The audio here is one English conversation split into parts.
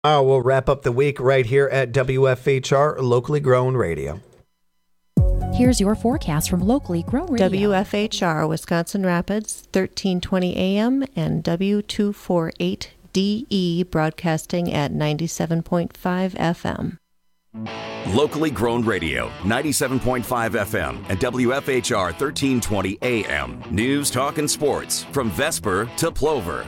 We'll wrap up the week right here at WFHR, locally grown radio. Here's your forecast from locally grown radio. WFHR, Wisconsin Rapids, 1320 AM and W248DE broadcasting at 97.5 FM. Locally grown radio, 97.5 FM and WFHR 1320 AM. News, talk, and sports from Vesper to Plover.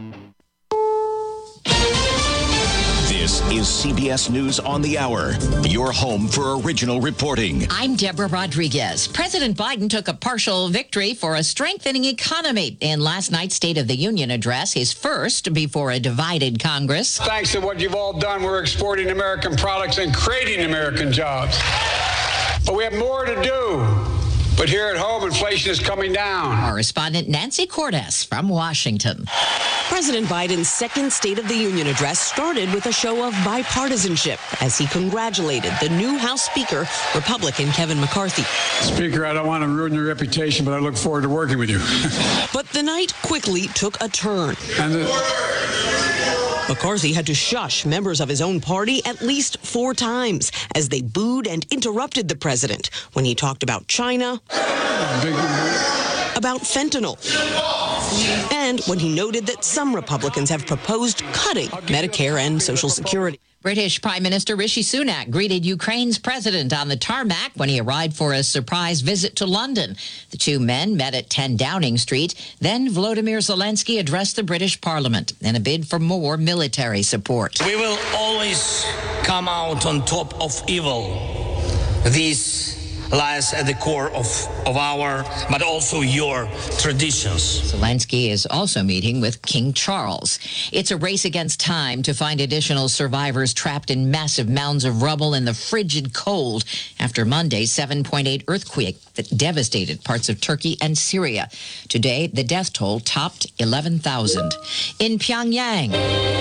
This is CBS News on the Hour, your home for original reporting. I'm Deborah Rodriguez. President Biden took a partial victory for a strengthening economy in last night's State of the Union address, his first before a divided Congress. Thanks to what you've all done, we're exporting American products and creating American jobs. But we have more to do. But here at home, inflation is coming down. Correspondent Nancy Cordes from Washington. President Biden's second State of the Union address started with a show of bipartisanship as he congratulated the new House Speaker, Republican Kevin McCarthy. Speaker, I don't want to ruin your reputation, but I look forward to working with you. But the night quickly took a turn. McCarthy had to shush members of his own party at least 4 times as they booed and interrupted the president when he talked about China, about fentanyl, and when he noted that some Republicans have proposed cutting Medicare and Social Security. British Prime Minister Rishi Sunak greeted Ukraine's president on the tarmac when he arrived for a surprise visit to London. The two men met at 10 Downing Street. Then Volodymyr Zelensky addressed the British Parliament in a bid for more military support. We will always come out on top of evil. This lies at the core of our, but also your traditions. Zelensky is also meeting with King Charles. It's a race against time to find additional survivors trapped in massive mounds of rubble in the frigid cold after Monday's 7.8 earthquake that devastated parts of Turkey and Syria. Today, the death toll topped 11,000. In Pyongyang,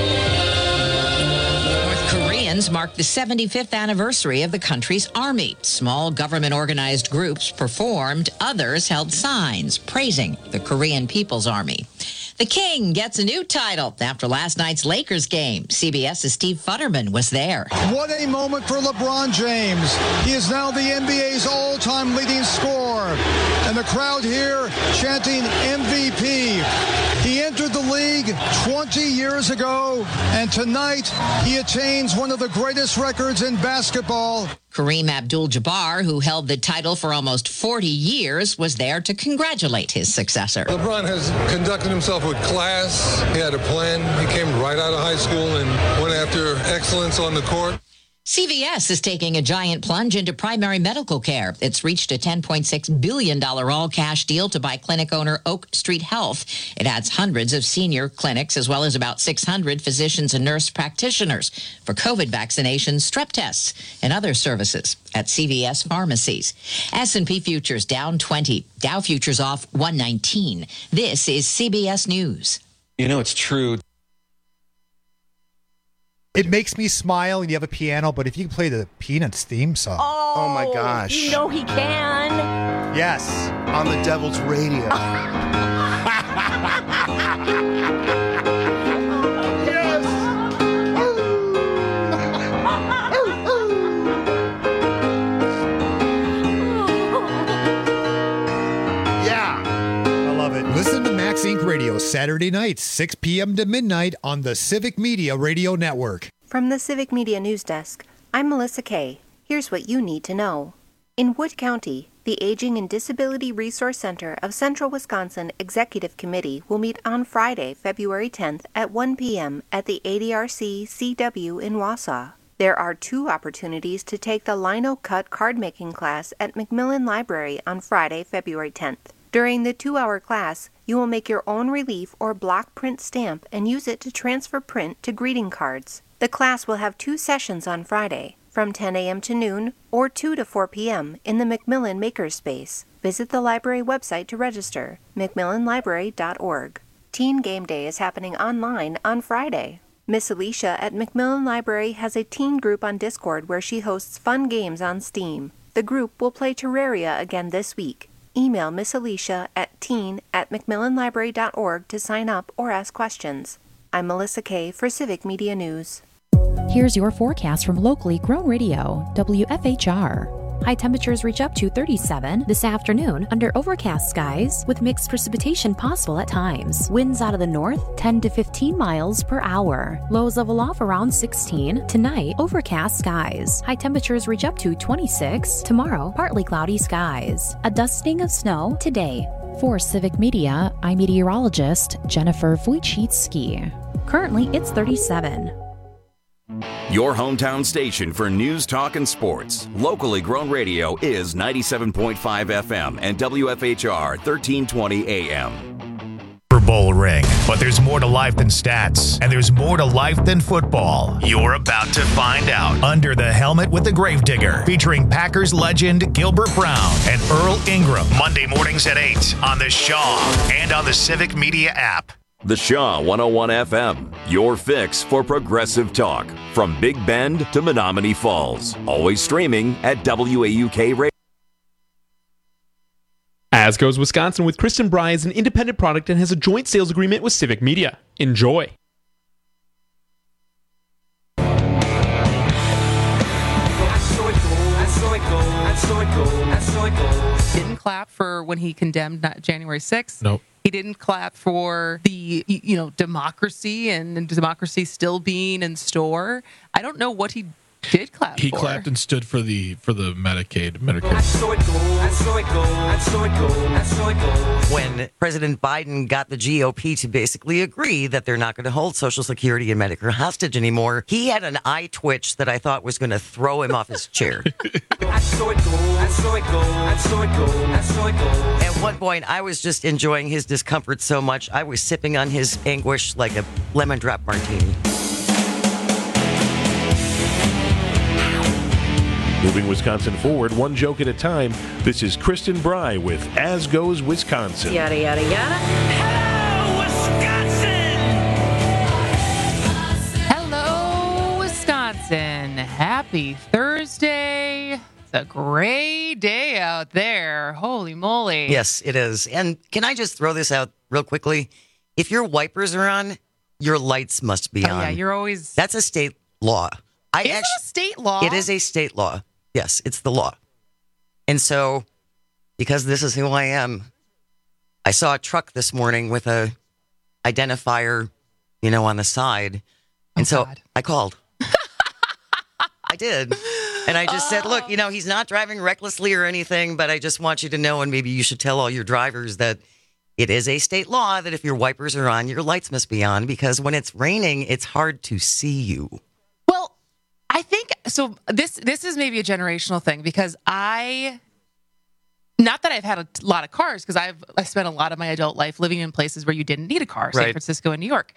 Koreans marked the 75th anniversary of the country's army. Small government-organized groups performed. Others held signs praising the Korean People's Army. The King gets a new title after last night's Lakers game. CBS's Steve Futterman was there. What a moment for LeBron James. He is now the NBA's all-time leading scorer. And the crowd here chanting MVP. He entered the league 20 years ago, and tonight he attains one of the greatest records in basketball. Kareem Abdul-Jabbar, who held the title for almost 40 years, was there to congratulate his successor. LeBron has conducted himself with class. He had a plan. He came right out of high school and went after excellence on the court. CVS is taking a giant plunge into primary medical care. It's reached a $10.6 billion all-cash deal to buy clinic owner Oak Street Health. It adds hundreds of senior clinics as well as about 600 physicians and nurse practitioners for COVID vaccinations, strep tests, and other services at CVS pharmacies. S&P futures down 20. Dow futures off 119. This is CBS News. You know, it's true. It makes me smile and you have a piano, but if you can play the Peanuts theme song. Oh my gosh. You know he can. Yes. On the Devil's Radio. Yes. Yeah. I love it. Listen to Max Inc. Radio Saturday nights, 6 p.m. to midnight on the Civic Media Radio Network. From the Civic Media News Desk, I'm Melissa Kay. Here's what you need to know. In Wood County, the Aging and Disability Resource Center of Central Wisconsin Executive Committee will meet on Friday, February 10th at 1 p.m. at the ADRC CW in Wausau. There are 2 opportunities to take the Lino Cut card-making class at Macmillan Library on Friday, February 10th. During the 2-hour class, you will make your own relief or block print stamp and use it to transfer print to greeting cards. The class will have 2 sessions on Friday, from 10 a.m. to noon or 2 to 4 p.m. in the Macmillan Makerspace. Visit the library website to register, macmillanlibrary.org. Teen Game Day is happening online on Friday. Miss Alicia at Macmillan Library has a teen group on Discord where she hosts fun games on Steam. The group will play Terraria again this week. Email Miss Alicia at teen@macmillanlibrary.org to sign up or ask questions. I'm Melissa Kay for Civic Media News. Here's your forecast from locally grown radio, WFHR. High temperatures reach up to 37 this afternoon under overcast skies with mixed precipitation possible at times. Winds out of the north 10 to 15 miles per hour. Lows level off around 16. Tonight, overcast skies. High temperatures reach up to 26. Tomorrow, partly cloudy skies. A dusting of snow today. For Civic Media, I'm meteorologist Jennifer Wojcicki. Currently, it's 37. Your hometown station for news, talk, and sports. Locally grown radio is 97.5 FM and WFHR 1320 AM. Super Bowl ring. But there's more to life than stats, and there's more to life than football. You're about to find out. Under the Helmet with the Gravedigger, featuring Packers legend Gilbert Brown and Earl Ingram. Monday mornings at 8 on the Shaw and on the Civic Media app. The Shaw 101 FM, your fix for progressive talk. From Big Bend to Menominee Falls. Always streaming at WAUK Radio. As Goes Wisconsin with Kristen Bry is an independent product and has a joint sales agreement with Civic Media. Enjoy. Didn't clap for when he condemned January 6th. Nope. He didn't clap for the, democracy and democracy still being in store. I don't know what he did clap for. He clapped and stood for the Medicare. When President Biden got the GOP to basically agree that they're not going to hold Social Security and Medicare hostage anymore, he had an eye twitch that I thought was going to throw him off his chair. At one point, I was just enjoying his discomfort so much, I was sipping on his anguish like a lemon drop martini. Moving Wisconsin forward, one joke at a time. This is Kristen Bry with As Goes Wisconsin. Yada, yada, yada. Hello, Wisconsin. Happy Thursday. It's a great day out there. Holy moly. Yes, it is. And can I just throw this out real quickly? If your wipers are on, your lights must be on. Yeah, you're always... That's a state law. Is it a state law? It is a state law. Yes, it's the law. And so, because this is who I am, I saw a truck this morning with a identifier, on the side. And God. I called. I did. And I just said, look, he's not driving recklessly or anything, but I just want you to know, and maybe you should tell all your drivers that it is a state law that if your wipers are on, your lights must be on, because when it's raining, it's hard to see you. I think so. This is maybe a generational thing, because not that I've had a lot of cars, because I spent a lot of my adult life living in places where you didn't need a car, San Francisco and New York,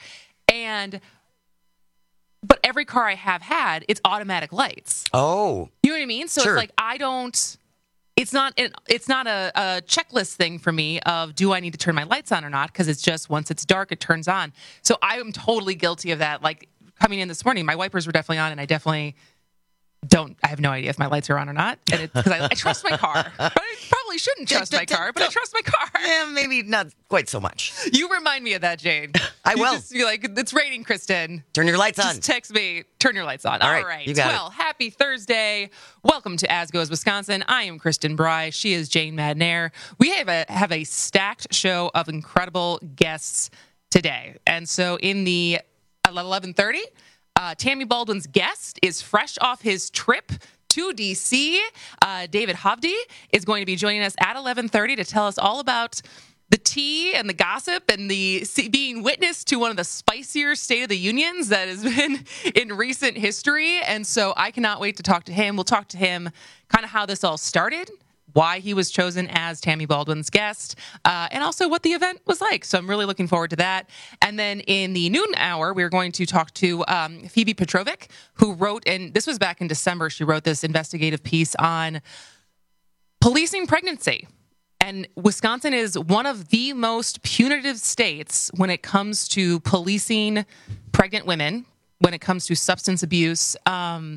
but every car I have had, it's automatic lights. Oh, you know what I mean? So sure. It's like It's not a checklist thing for me of do I need to turn my lights on or not, because it's just once it's dark, it turns on. So I am totally guilty of that. Like, coming in this morning, my wipers were definitely on, and I definitely I have no idea if my lights are on or not, and because I trust my car. I probably shouldn't trust my car, but I trust my car. Yeah, maybe not quite so much. You remind me of that, Jane. I will. Just be like, it's raining, Kristen. Turn your lights on. Just text me, turn your lights on. All right. You got well, happy Thursday. Welcome to As Goes Wisconsin. I am Kristen Bry. She is Jane Madnair. We have a stacked show of incredible guests today. And so in the 11:30, Tammy Baldwin's guest is fresh off his trip to D.C. David Hovde is going to be joining us at 11:30 to tell us all about the tea and the gossip and the being witness to one of the spicier State of the Unions that has been in recent history. And so I cannot wait to talk to him. We'll talk to him kind of how this all started, why he was chosen as Tammy Baldwin's guest, and also what the event was like. So I'm really looking forward to that. And then in the noon hour, we're going to talk to Phoebe Petrovic, who wrote, and this was back in December, she wrote this investigative piece on policing pregnancy. And Wisconsin is one of the most punitive states when it comes to policing pregnant women, when it comes to substance abuse, and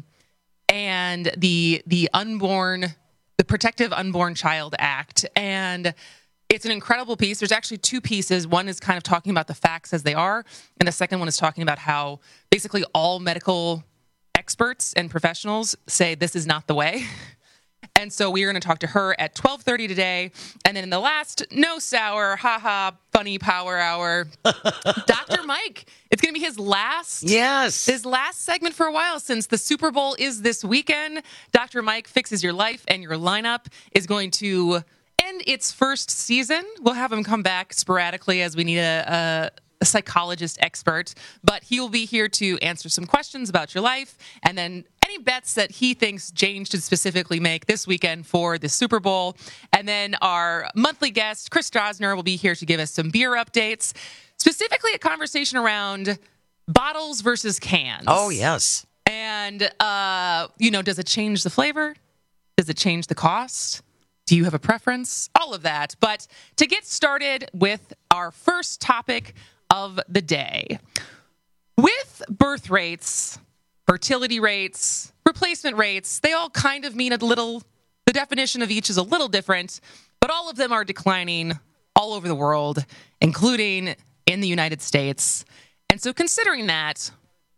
the Protective Unborn Child Act. And it's an incredible piece. There's actually two pieces. One is kind of talking about the facts as they are, and the second one is talking about how basically all medical experts and professionals say this is not the way. And so we're going to talk to her at 12:30 today. And then in the last no sour, funny power hour, Dr. Mike. It's going to be his last segment for a while since the Super Bowl is this weekend. Dr. Mike Fixes Your Life and Your Lineup is going to end its first season. We'll have him come back sporadically as we need a psychologist expert, but he will be here to answer some questions about your life and then any bets that he thinks Jane should specifically make this weekend for the Super Bowl. And then our monthly guest, Chris Strasner, will be here to give us some beer updates, specifically a conversation around bottles versus cans. Oh, yes. And, does it change the flavor? Does it change the cost? Do you have a preference? All of that. But to get started with our first topic of the day. With birth rates, fertility rates, replacement rates, they all kind of mean the definition of each is a little different, but all of them are declining all over the world, including in the United States. And so considering that,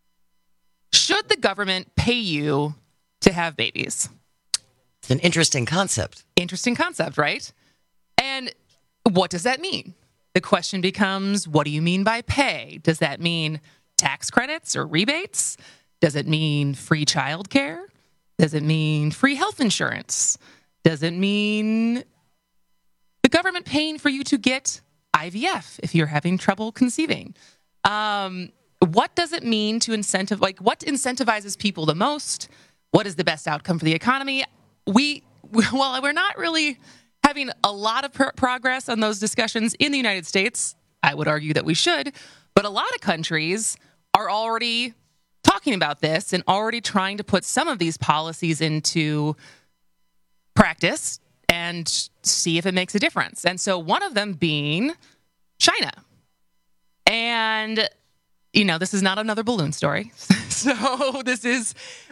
should the government pay you to have babies? It's an interesting concept. Interesting concept, right? And what does that mean? The question becomes, what do you mean by pay? Does that mean tax credits or rebates? Does it mean free childcare? Does it mean free health insurance? Does it mean the government paying for you to get IVF if you're having trouble conceiving? What does it mean to what incentivizes people the most? What is the best outcome for the economy? We're not really having a lot of progress on those discussions in the United States. I would argue that we should, but a lot of countries are already talking about this and already trying to put some of these policies into practice and see if it makes a difference. And so one of them being China. And, this is not another balloon story. So this is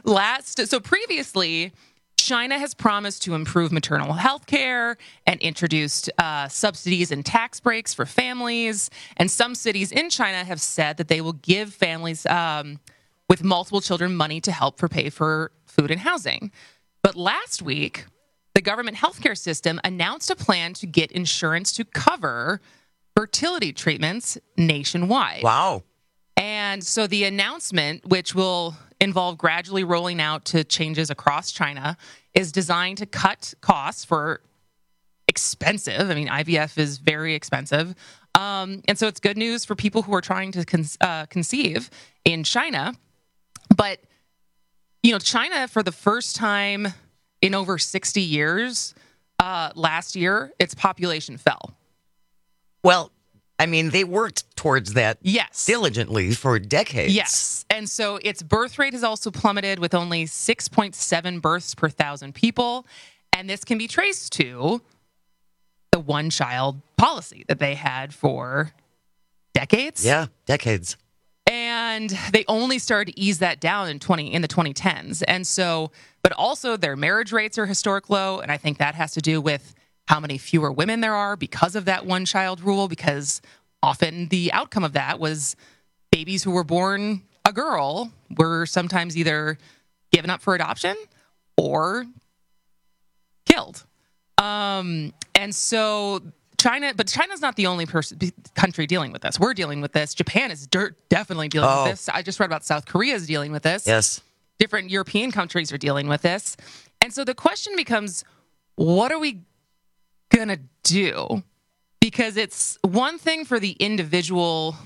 previously, China has promised to improve maternal health care and introduced subsidies and tax breaks for families. And some cities in China have said that they will give families with multiple children money to help pay for food and housing. But last week, the government healthcare system announced a plan to get insurance to cover fertility treatments nationwide. Wow. And so the announcement, which will involve gradually rolling out to changes across China, is designed to cut costs for expensive. IVF is very expensive. And so it's good news for people who are trying to conceive in China. But, China, for the first time in over 60 years, last year, its population fell. Well, they worked towards that diligently for decades. Yes. And so its birth rate has also plummeted with only 6.7 births per 1,000 people. And this can be traced to the one-child policy that they had for decades. Yeah, decades. And they only started to ease that down in the 2010s. And so, but also their marriage rates are historic low. And I think that has to do with how many fewer women there are because of that one-child rule, because often the outcome of that was babies who were born a girl were sometimes either given up for adoption or killed. And so China's not the only country dealing with this. We're dealing with this. Japan is definitely dealing with this. I just read about South Korea is dealing with this. Yes. Different European countries are dealing with this. And so the question becomes, what are we going to do? Because it's one thing for the individual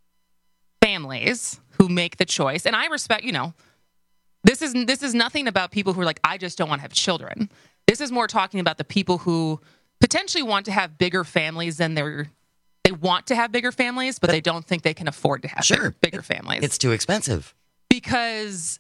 families who make the choice. And I respect, this is nothing about people who are like, I just don't want to have children. This is more talking about the people who potentially want to have bigger families than they want to have bigger families, but they don't think they can afford to have bigger families. It's too expensive. Because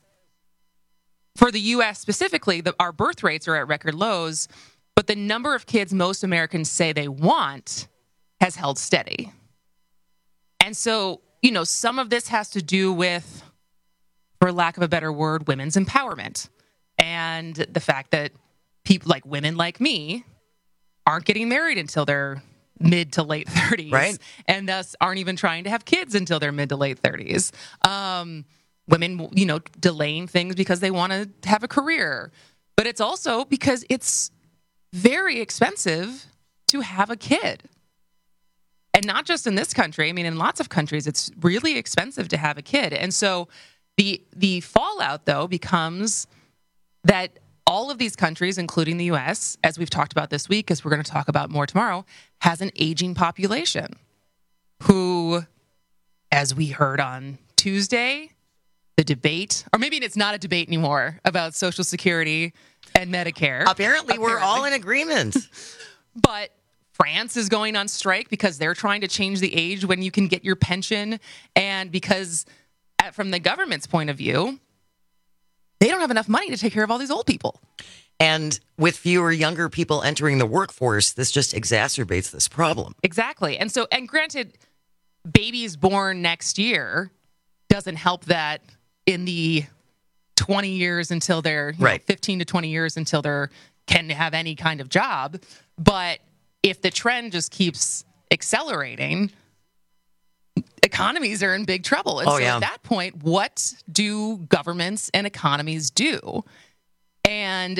for the U.S. specifically, our birth rates are at record lows, but the number of kids most Americans say they want has held steady. And so, some of this has to do with, for lack of a better word, women's empowerment. And the fact that people like women like me aren't getting married until they're mid to late 30s. Right. And thus aren't even trying to have kids until they're mid to late 30s. women, delaying things because they want to have a career. But it's also because it's very expensive to have a kid. And not just in this country. I mean, in lots of countries, it's really expensive to have a kid. And so the fallout, though, becomes that all of these countries, including the U.S., as we've talked about this week, as we're going to talk about more tomorrow, has an aging population who, as we heard on Tuesday, the debate, or maybe it's not a debate anymore, about Social Security and Medicare. Apparently. We're all in agreement. But France is going on strike because they're trying to change the age when you can get your pension. And because from the government's point of view, they don't have enough money to take care of all these old people. And with fewer younger people entering the workforce, this just exacerbates this problem. Exactly. And granted, babies born next year doesn't help that in the 20 years until they're 15 to 20 years until they can have any kind of job. But if the trend just keeps accelerating, economies are in big trouble. And at that point, what do governments and economies do? And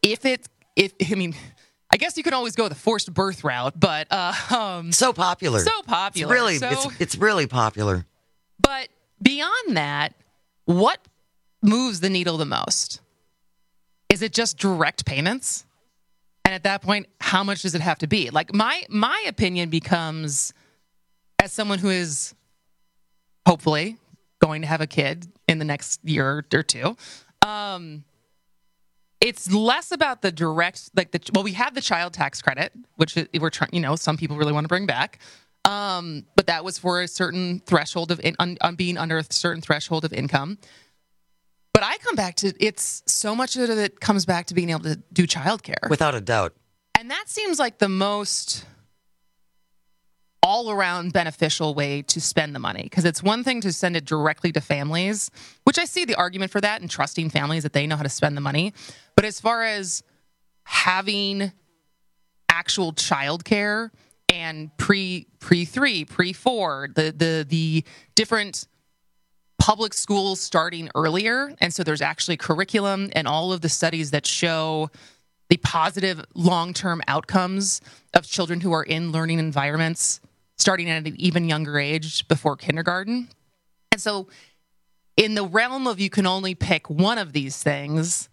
I guess you can always go the forced birth route, but so popular. It's really popular. But beyond that, what moves the needle the most? Is it just direct payments? And at that point, how much does it have to be? Like my opinion becomes, as someone who is hopefully going to have a kid in the next year or two, it's less about the direct, we have the child tax credit, which we're trying, some people really want to bring back. But that was for a certain threshold of on being under a certain threshold of income. But I come back to, it's so much of it comes back to being able to do childcare. Without a doubt. And that seems like the most all-around beneficial way to spend the money. Because it's one thing to send it directly to families, which I see the argument for that and trusting families that they know how to spend the money. But as far as having actual childcare and pre-3, pre-4, the different public schools starting earlier. And so there's actually curriculum and all of the studies that show the positive long-term outcomes of children who are in learning environments starting at an even younger age before kindergarten. And so in the realm of you can only pick one of these things,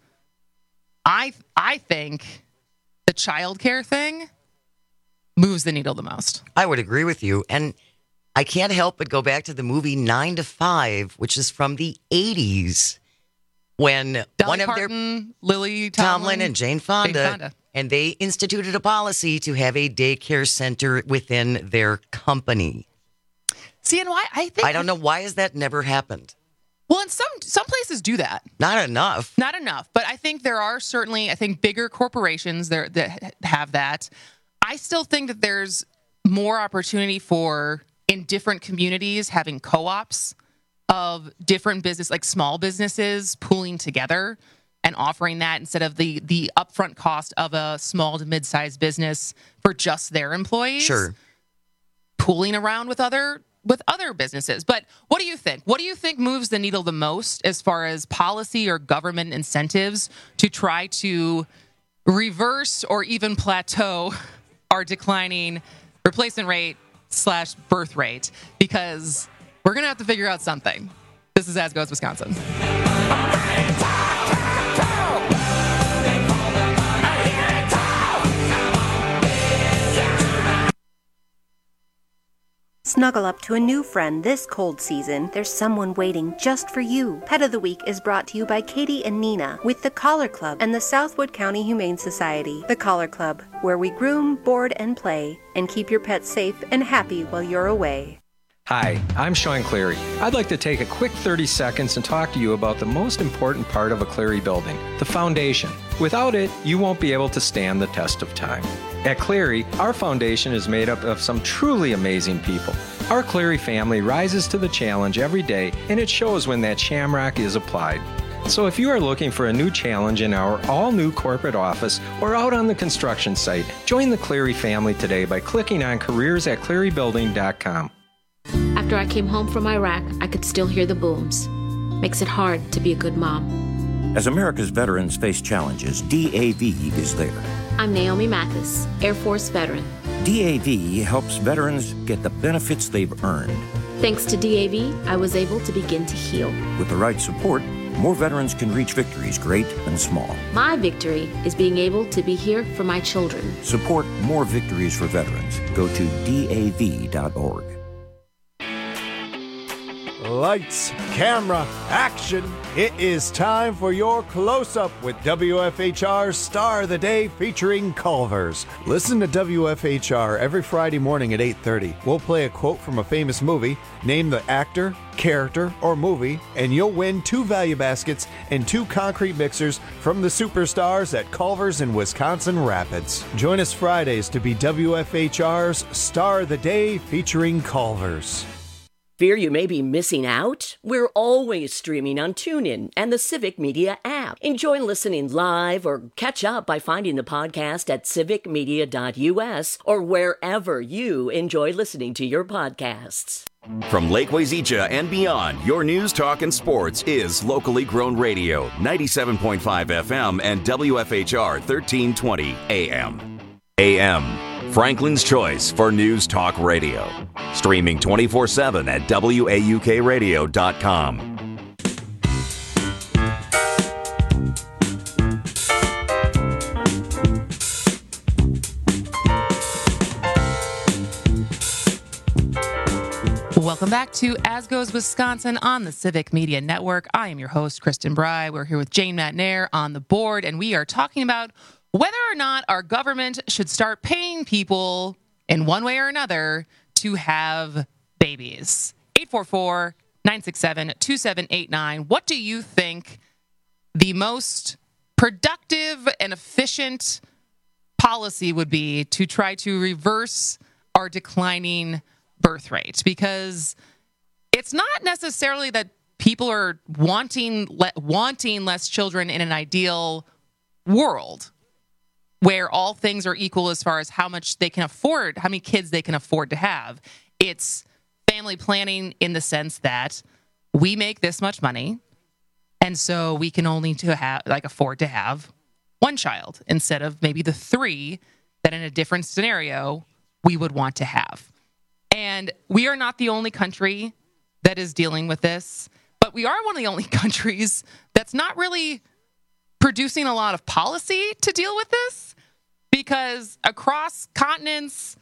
I think the childcare thing moves the needle the most. I would agree with you. And I can't help but go back to the movie 9 to 5, which is from the 80s, when Dolly Parton, Lily Tomlin and Jane Fonda, and they instituted a policy to have a daycare center within their company. See, and why I don't know, why has that never happened? Well, and some places do that. Not enough. But I think there are certainly, bigger corporations there that have that. I still think that there's more opportunity for, in different communities, having co-ops of different business, like small businesses pooling together and offering that instead of the upfront cost of a small to mid-sized business for just their employees. Sure. Pooling around with other businesses. But what do you think? What do you think moves the needle the most as far as policy or government incentives to try to reverse or even plateau our declining replacement rate / birth rate? Because we're going to have to figure out something. This is As Goes Wisconsin. Snuggle up to a new friend this cold season. There's someone waiting just for you. Pet of the Week is brought to you by Katie and Nina with the Collar Club and the Southwood County Humane Society. The Collar Club, where we groom, board, and play, and keep your pets safe and happy while you're away. Hi, I'm Sean Cleary. I'd like to take a quick 30 seconds and talk to you about the most important part of a Cleary building, the foundation. Without it, you won't be able to stand the test of time. At Cleary, our foundation is made up of some truly amazing people. Our Cleary family rises to the challenge every day, and it shows when that shamrock is applied. So if you are looking for a new challenge in our all-new corporate office or out on the construction site, join the Cleary family today by clicking on careers@clearybuilding.com. After I came home from Iraq, I could still hear the booms. makes it hard to be a good mom. As America's veterans face challenges, DAV is there. I'm Naomi Mathis, Air Force veteran. DAV helps veterans get the benefits they've earned. Thanks to DAV, I was able to begin to heal. With the right support, more veterans can reach victories, great and small. My victory is being able to be here for my children. Support more victories for veterans. Go to DAV.org. Lights, camera, action. It is time for your close-up with WFHR's Star of the Day featuring Culver's. Listen to WFHR every Friday morning at 8:30. We'll play a quote from a famous movie, name the actor, character, or movie, and you'll win 2 value baskets and 2 concrete mixers from the superstars at Culver's in Wisconsin Rapids. Join us Fridays to be WFHR's Star of the Day featuring Culver's. Fear you may be missing out? We're always streaming on TuneIn and the Civic Media app. Enjoy listening live or catch up by finding the podcast at civicmedia.us or wherever you enjoy listening to your podcasts. From Lake Wazeecha and beyond, your news, talk, and sports is locally grown radio, 97.5 FM and WFHR 1320 AM. AM. Franklin's choice for news talk radio. Streaming 24/7 at WAUKradio.com. Welcome back to As Goes Wisconsin on the Civic Media Network. I am your host, Kristen Bry. We're here with Jane Matnair on the board, and we are talking about whether or not our government should start paying people in one way or another to have babies. 844-967-2789. What do you think the most productive and efficient policy would be to try to reverse our declining birth rate? Because it's not necessarily that people are wanting less children in an ideal world where all things are equal as far as how much they can afford, how many kids they can afford to have. It's family planning in the sense that we make this much money, and so we can only afford to have one child instead of maybe the 3 that in a different scenario we would want to have. And we are not the only country that is dealing with this, but we are one of the only countries that's not really producing a lot of policy to deal with this, because across continents,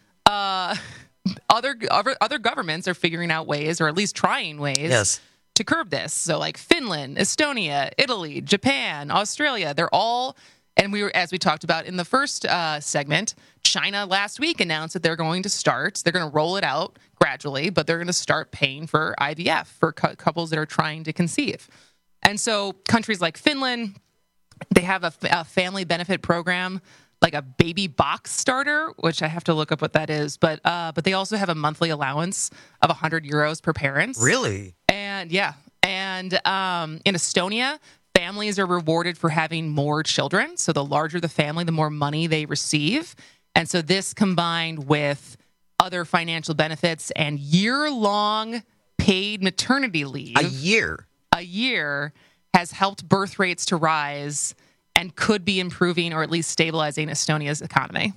other governments are figuring out ways, or at least trying ways, to curb this. So like Finland, Estonia, Italy, Japan, Australia, they're all, and as we talked about in the first segment, China last week announced that they're going to roll it out gradually, but they're going to start paying for IVF for couples that are trying to conceive. And so countries like Finland, they have a family benefit program, like a baby box starter, which I have to look up what that is. But they also have a monthly allowance of €100 per parent. Really? And yeah. And in Estonia, families are rewarded for having more children. So the larger the family, the more money they receive. And so this combined with other financial benefits and year-long paid maternity leave. A year has helped birth rates to rise and could be improving or at least stabilizing Estonia's economy.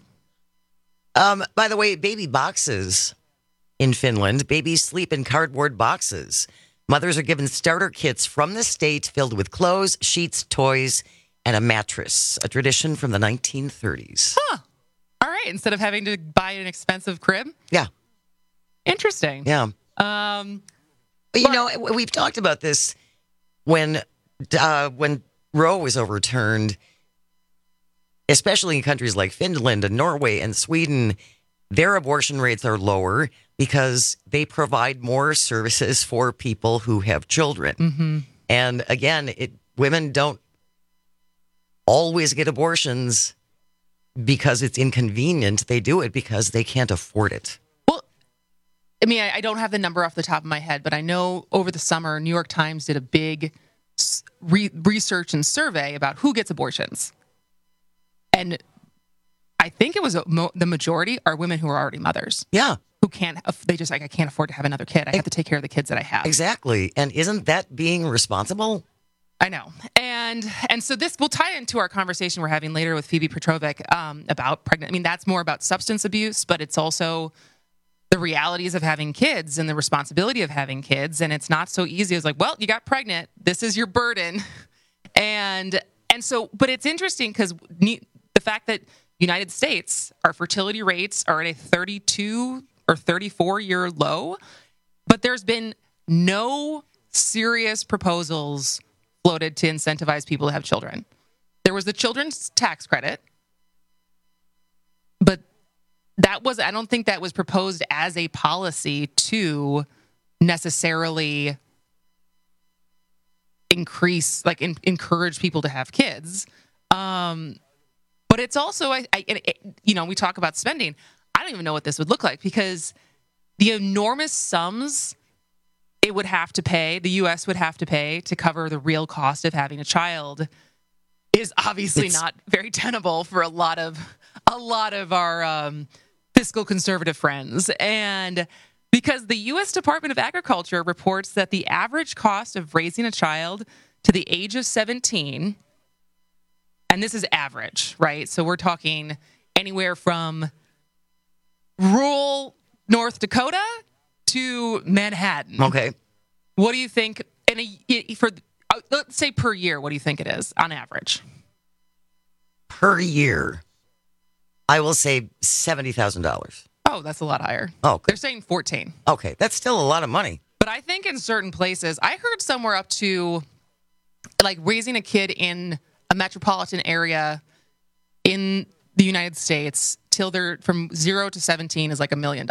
By the way, baby boxes in Finland, babies sleep in cardboard boxes. Mothers are given starter kits from the state filled with clothes, sheets, toys, and a mattress, a tradition from the 1930s. Huh. All right. Instead of having to buy an expensive crib? Yeah. Interesting. Yeah. But, we've talked about this when Roe was overturned, especially in countries like Finland and Norway and Sweden. Their abortion rates are lower because they provide more services for people who have children. Mm-hmm. And again, women don't always get abortions because it's inconvenient. They do it because they can't afford it. Well, I mean, I don't have the number off the top of my head, but I know over the summer, New York Times did a big research and survey about who gets abortions. And I think it was the majority are women who are already mothers. Yeah. who can't, they just like, I can't afford to have another kid. I have to take care of the kids that I have. Exactly. And isn't that being responsible? I know. And so this will tie into our conversation we're having later with Phoebe Petrovic about pregnant. I mean, that's more about substance abuse, but it's also the realities of having kids and the responsibility of having kids. And it's not so easy as like, well, you got pregnant. This is your burden. And so, but it's interesting because the fact that United States, our fertility rates are at a 32 or 34-year low, but there's been no serious proposals floated to incentivize people to have children. There was the children's tax credit, but I don't think that was proposed as a policy to necessarily encourage people to have kids. But it's also, we talk about spending. I don't even know what this would look like because the enormous sums it would have to pay, the U.S. would have to pay to cover the real cost of having a child is obviously not very tenable for a lot of our fiscal conservative friends. And because the U.S. Department of Agriculture reports that the average cost of raising a child to the age of 17, and this is average, right? So we're talking anywhere from rural North Dakota to Manhattan. Okay. What do you think? Let's say per year, what do you think it is on average? Per year, I will say $70,000. Oh, that's a lot higher. Oh, good. They're saying 14. Okay, that's still a lot of money. But I think in certain places, I heard somewhere up to like raising a kid in a metropolitan area in the United States till they're from 0 to 17 is like $1 million.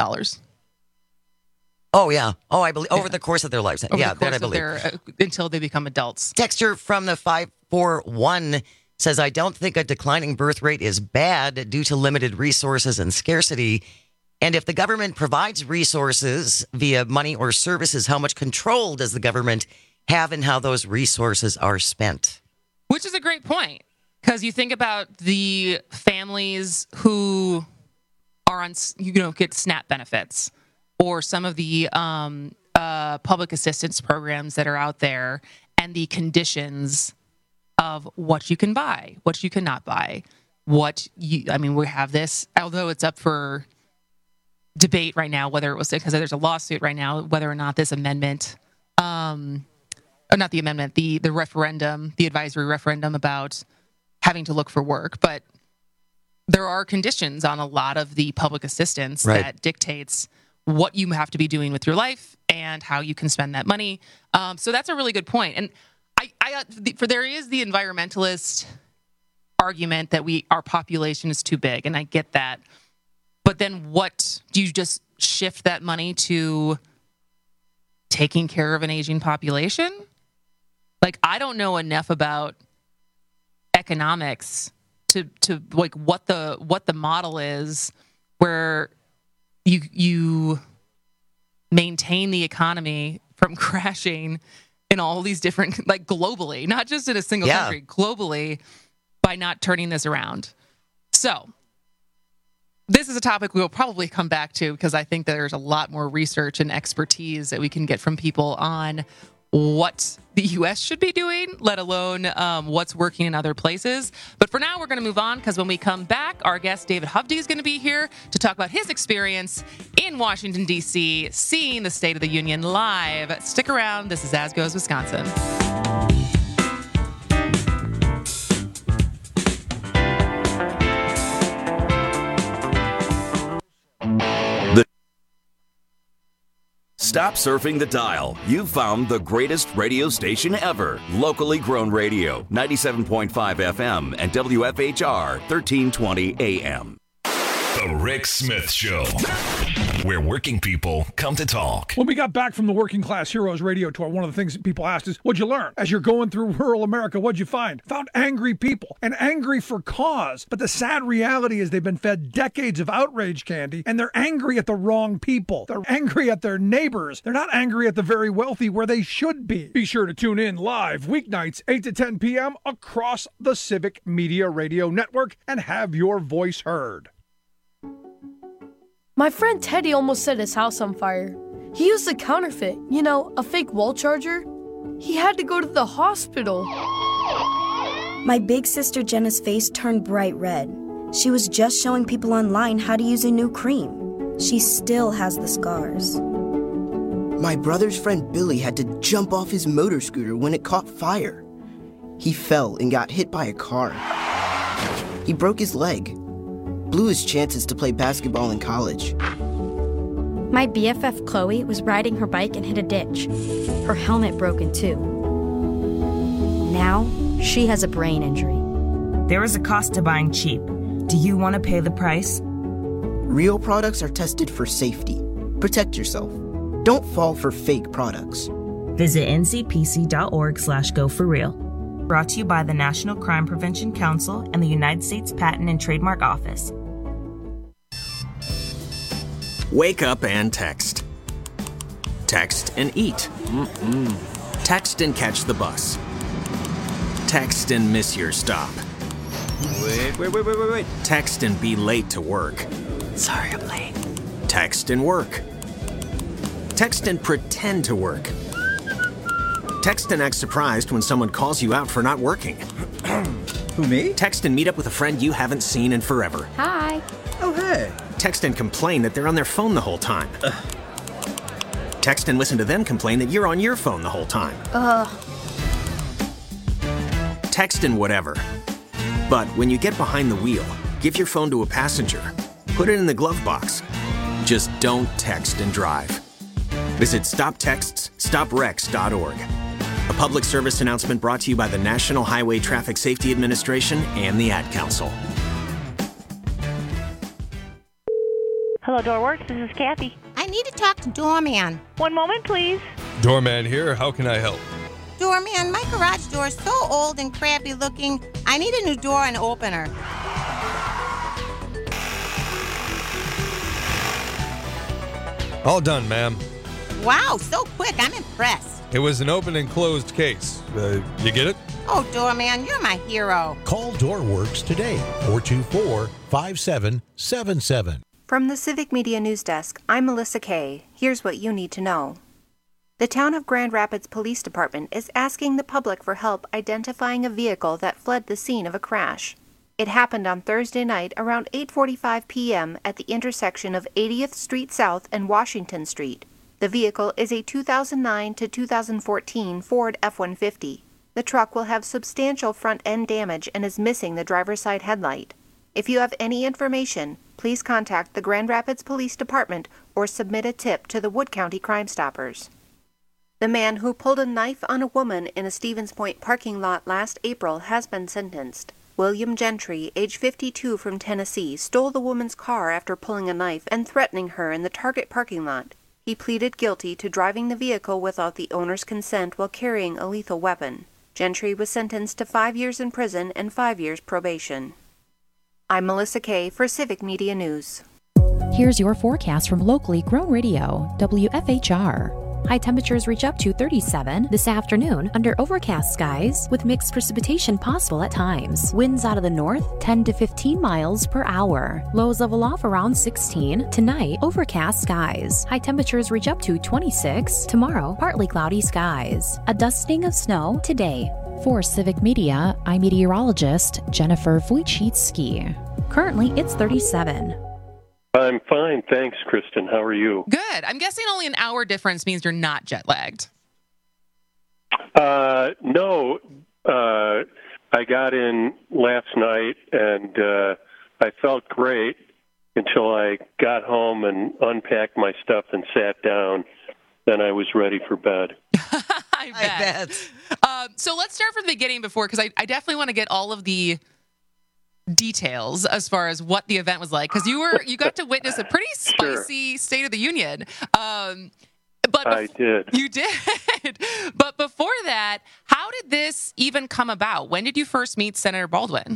Oh, yeah. Oh, I believe over the course of their lives. Yeah, that I believe. Until they become adults. Texture from the 541 says, I don't think a declining birth rate is bad due to limited resources and scarcity. And if the government provides resources via money or services, how much control does the government have in how those resources are spent? Which is a great point. Because you think about the families who are on, get SNAP benefits, or some of the public assistance programs that are out there, and the conditions of what you can buy, what you cannot buy, we have this, although it's up for debate right now, whether it was because there's a lawsuit right now, whether or not this amendment, or not the amendment, the referendum, the advisory referendum about having to look for work, but there are conditions on a lot of the public assistance that dictates what you have to be doing with your life and how you can spend that money. So that's a really good point. And there is the environmentalist argument that our population is too big, and I get that. But then what do you just shift that money to taking care of an aging population? Like, I don't know enough about economics to like what the model is where you maintain the economy from crashing in all these different, like globally, not just in a single country, globally, by not turning this around. So this is a topic we'll probably come back to because I think there's a lot more research and expertise that we can get from people on what the U.S. should be doing, let alone what's working in other places. But for now, we're going to move on because when we come back, our guest David Hovde is going to be here to talk about his experience in Washington, D.C., seeing the State of the Union live. Stick around. This is As Goes Wisconsin. Stop surfing the dial. You've found the greatest radio station ever. Locally grown radio, 97.5 FM and WFHR 1320 AM. The Rick Smith Show, where working people come to talk. When we got back from the Working Class Heroes radio tour, one of the things that people asked is, what'd you learn? As you're going through rural America, what'd you find? Found angry people, and angry for cause. But the sad reality is they've been fed decades of outrage candy, and they're angry at the wrong people. They're angry at their neighbors. They're not angry at the very wealthy where they should be. Be sure to tune in live weeknights, 8 to 10 p.m. across the Civic Media Radio Network and have your voice heard. My friend Teddy almost set his house on fire. He used a counterfeit, a fake wall charger. He had to go to the hospital. My big sister Jenna's face turned bright red. She was just showing people online how to use a new cream. She still has the scars. My brother's friend Billy had to jump off his motor scooter when it caught fire. He fell and got hit by a car. He broke his leg. Blew his chances to play basketball in college. My BFF Chloe was riding her bike and hit a ditch. Her helmet broke in two. Now, she has a brain injury. There is a cost to buying cheap. Do you want to pay the price? Real products are tested for safety. Protect yourself. Don't fall for fake products. Visit ncpc.org/go4real. Brought to you by the National Crime Prevention Council and the United States Patent and Trademark Office. Wake up and text. Text and eat. Text and catch the bus. Text and miss your stop. Wait. Text and be late to work. Sorry, I'm late. Text and work. Text and pretend to work. Text and act surprised when someone calls you out for not working. Who, me? Text and meet up with a friend you haven't seen in forever. Hi. Oh, hey. Text and complain that they're on their phone the whole time. Text and listen to them complain that you're on your phone the whole time. Text and whatever. But when you get behind the wheel, give your phone to a passenger. Put it in the glove box. Just don't text and drive. Visit StopTextsStopWrecks.org. A public service announcement brought to you by the National Highway Traffic Safety Administration and the Ad Council. Hello, Doorworks. This is Kathy. I need to talk to Doorman. One moment, please. Doorman here. How can I help? Doorman, my garage door is so old and crappy looking. I need a new door and opener. All done, ma'am. Wow, so quick. I'm impressed. It was an open and closed case. You get it? Oh, Doorman, you're my hero. Call Doorworks today, 424-5777. From the Civic Media News Desk, I'm Melissa Kay. Here's what you need to know. The Town of Grand Rapids Police Department is asking the public for help identifying a vehicle that fled the scene of a crash. It happened on Thursday night around 8:45 p.m. at the intersection of 80th Street South and Washington Street. The vehicle is a 2009 to 2014 Ford F-150. The truck will have substantial front-end damage and is missing the driver's side headlight. If you have any information, please contact the Grand Rapids Police Department or submit a tip to the Wood County Crime Stoppers. The man who pulled a knife on a woman in a Stevens Point parking lot last April has been sentenced. William Gentry, age 52 from Tennessee, stole the woman's car after pulling a knife and threatening her in the Target parking lot. He pleaded guilty to driving the vehicle without the owner's consent while carrying a lethal weapon. Gentry was sentenced to 5 years in prison and 5 years probation. I'm Melissa Kay for Civic Media News. Here's your forecast from locally grown radio, WFHR. High temperatures reach up to 37 this afternoon under overcast skies with mixed precipitation possible at times. Winds out of the north 10 to 15 miles per hour. Lows level off around 16. Tonight, overcast skies. High temperatures reach up to 26. Tomorrow, partly cloudy skies. A dusting of snow today. For Civic Media, I'm meteorologist Jennifer Wojcicki. Currently, it's 37. I'm fine, thanks, Kristen. How are you? Good. I'm guessing only an hour difference means you're not jet lagged. No. I got in last night, and I felt great until I got home and unpacked my stuff and sat down. Then I was ready for bed. I bet. So let's start from the beginning because I definitely want to get all of the details as far as what the event was like, because you got to witness a pretty spicy State of the Union. But I did. You did. But before that, how did this even come about? When did you first meet Senator Baldwin?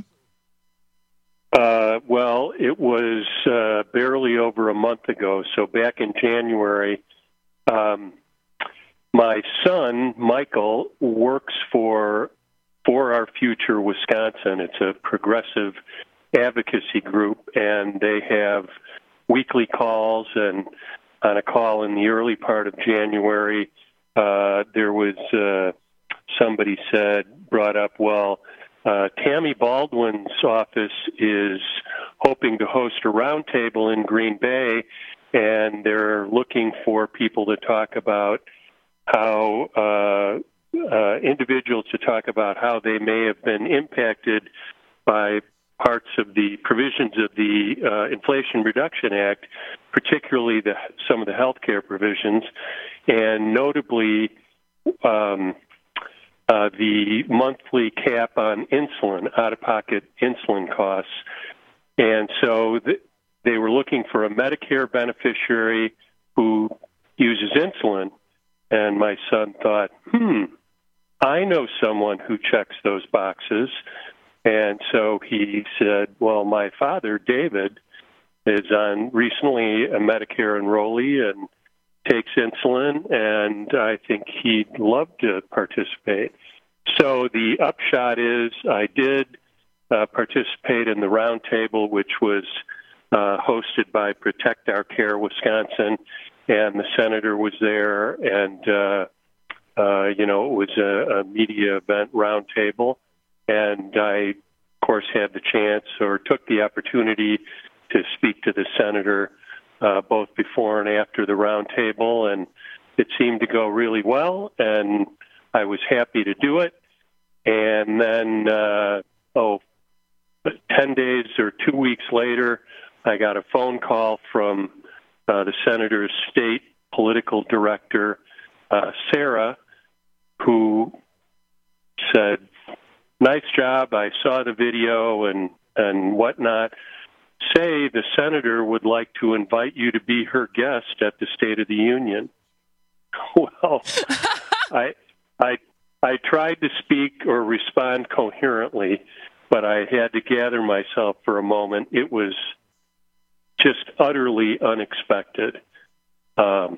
Well, it was barely over a month ago. So back in January, my son, Michael, works for Our Future Wisconsin. It's a progressive advocacy group, and they have weekly calls, and on a call in the early part of January, there was somebody brought up, well, Tammy Baldwin's office is hoping to host a roundtable in Green Bay, and they're looking for people to talk about how individuals to talk about how they may have been impacted by parts of the provisions of the Inflation Reduction Act, particularly some of the health care provisions, and notably the monthly cap on insulin, out-of-pocket insulin costs. And so they were looking for a Medicare beneficiary who uses insulin. And my son thought, I know someone who checks those boxes. And so he said, well, my father, David, is recently a Medicare enrollee and takes insulin, and I think he'd love to participate. So the upshot is I did participate in the roundtable, which was hosted by Protect Our Care Wisconsin, and the senator was there, and, it was a media event roundtable. And I, of course, had the chance or took the opportunity to speak to the senator both before and after the roundtable, and it seemed to go really well, and I was happy to do it. And then, 10 days or 2 weeks later, I got a phone call from the senator's state political director, Sarah, who said, nice job, I saw the video and whatnot. Say the senator would like to invite you to be her guest at the State of the Union. Well, I tried to speak or respond coherently, but I had to gather myself for a moment. It was just utterly unexpected. So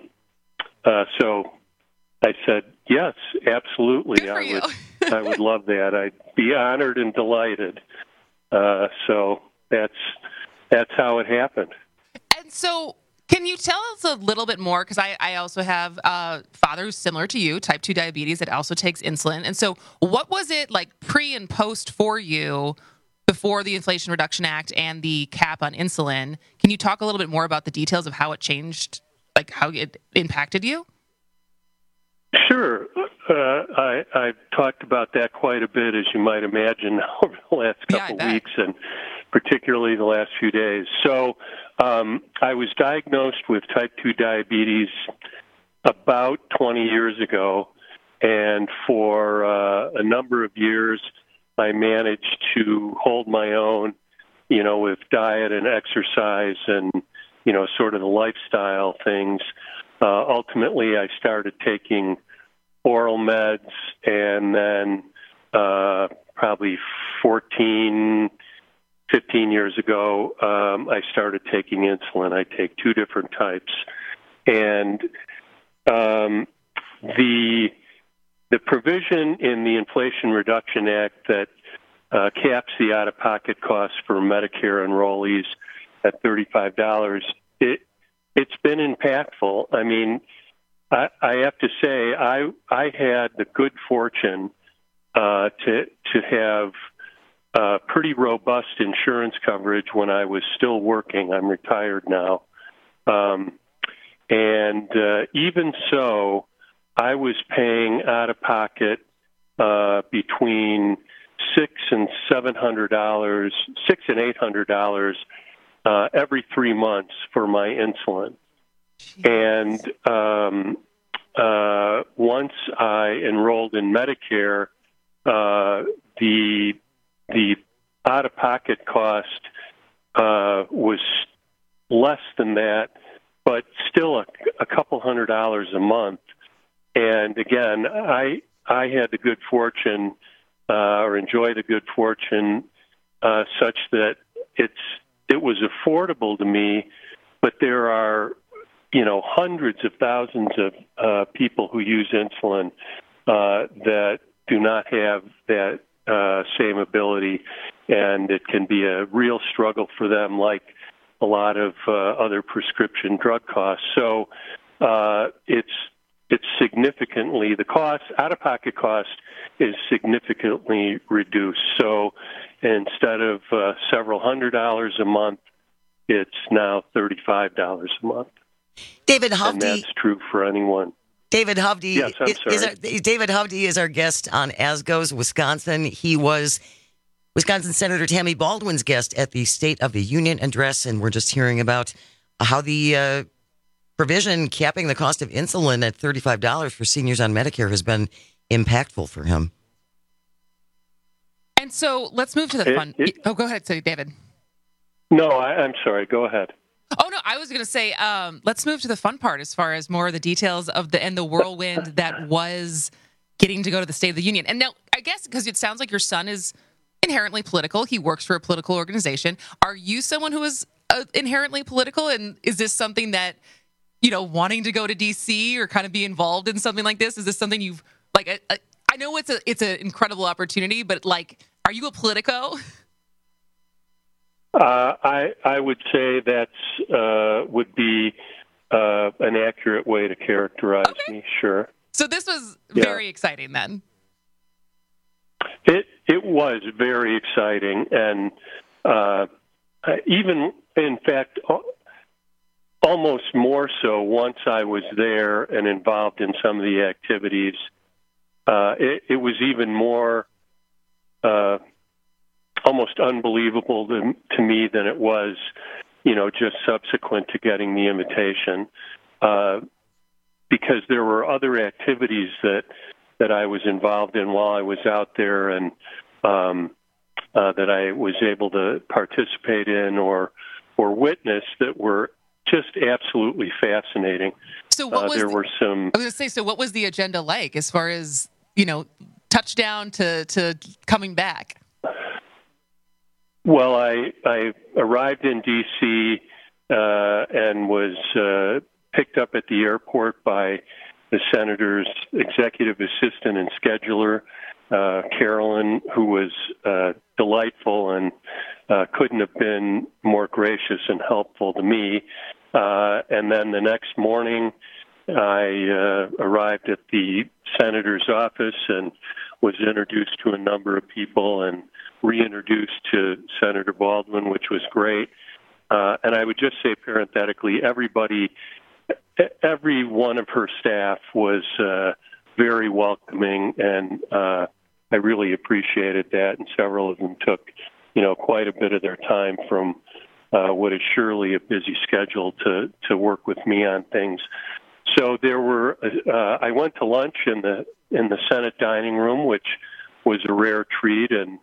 I said, yes, absolutely. I would love that. I'd be honored and delighted. So that's how it happened. And so can you tell us a little bit more? Because I also have a father who's similar to you, type 2 diabetes, that also takes insulin. And so what was it like pre and post for you before the Inflation Reduction Act and the cap on insulin? Can you talk a little bit more about the details of how it changed, like how it impacted you? Sure. I've talked about that quite a bit, as you might imagine, over the last couple of weeks and particularly the last few days. So I was diagnosed with type 2 diabetes about 20 years ago, and for a number of years I managed to hold my own, with diet and exercise and, sort of the lifestyle things. Ultimately, I started taking oral meds, and then probably 15 years ago, I started taking insulin. I take two different types. And the provision in the Inflation Reduction Act that caps the out-of-pocket costs for Medicare enrollees at $35, it's been impactful. I mean, I have to say, I had the good fortune to have pretty robust insurance coverage when I was still working. I'm retired now. And even so, I was paying out of pocket between $600 and $800 every 3 months for my insulin. And once I enrolled in Medicare, the out-of-pocket cost was less than that, but still a couple $100 a month. And again, I had the good fortune, or enjoy the good fortune, such that it was affordable to me. But there are, hundreds of thousands of people who use insulin that do not have that same ability, and it can be a real struggle for them. Like a lot of other prescription drug costs. So it's significantly, the cost, out-of-pocket cost is significantly reduced. So instead of several $100s a month, it's now $35 a month. David Hovde. And that's true for anyone. David Hovde. Yes, I'm sorry. David Hovde is our guest on As Goes Wisconsin. He was Wisconsin Senator Tammy Baldwin's guest at the State of the Union address, and we're just hearing about how the provision capping the cost of insulin at $35 for seniors on Medicare has been impactful for him. And so let's move to the fun. Go ahead, David. No, I'm sorry. Go ahead. Oh, no, I was going to say, let's move to the fun part as far as more of the details of the whirlwind that was getting to go to the State of the Union. And now, I guess, because it sounds like your son is inherently political. He works for a political organization. Are you someone who is inherently political? And is this something that, wanting to go to D.C. or kind of be involved in something like this? Is this something you've, I know it's an incredible opportunity, but, are you a politico? I would say that's would be an accurate way to characterize me. Sure. So this was very exciting then. It was very exciting, and even in fact, almost more so once I was there and involved in some of the activities. It was even more. Almost unbelievable to me than it was, just subsequent to getting the invitation, because there were other activities that I was involved in while I was out there, and that I was able to participate in or witness that were just absolutely fascinating. So what was there were some? I was going to say, so what was the agenda like as far as touchdown to coming back? Well, I arrived in D.C. And was picked up at the airport by the senator's executive assistant and scheduler, Carolyn, who was delightful and couldn't have been more gracious and helpful to me. And then the next morning, I arrived at the senator's office and was introduced to a number of people and reintroduced to Senator Baldwin, which was great. And I would just say parenthetically, every one of her staff was very welcoming, and I really appreciated that. And several of them took, quite a bit of their time from what is surely a busy schedule to work with me on things. So there were. I went to lunch in the Senate dining room, which was a rare treat, and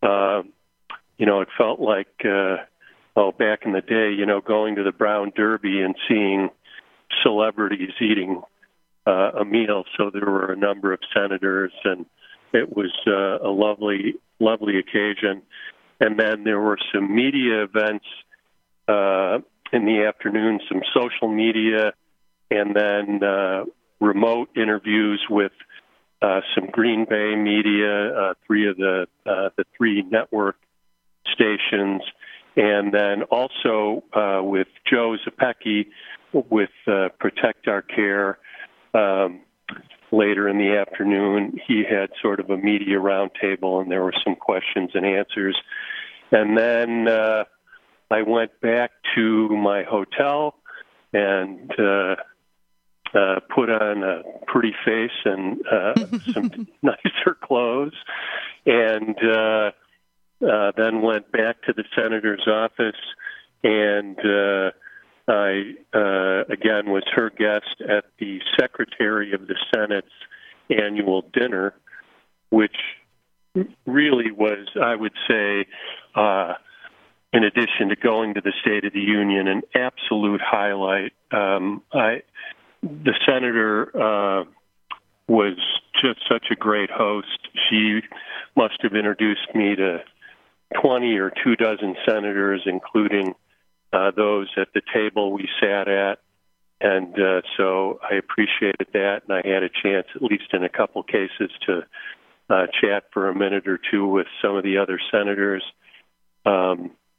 it felt like, back in the day, going to the Brown Derby and seeing celebrities eating a meal. So there were a number of senators, and it was a lovely, lovely occasion. And then there were some media events in the afternoon, some social media, and then remote interviews with some Green Bay media, three of the three network stations, and then also with Joe Zepecki with Protect Our Care. Later in the afternoon, he had sort of a media roundtable, and there were some questions and answers. And then I went back to my hotel and put on a pretty face and some nicer clothes, and then went back to the senator's office, and I, again, was her guest at the Secretary of the Senate's annual dinner, which really was, I would say, in addition to going to the State of the Union, an absolute highlight. The senator was just such a great host. She must have introduced me to 20 or 24 senators, including those at the table we sat at. And so I appreciated that, and I had a chance, at least in a couple cases, to chat for a minute or two with some of the other senators.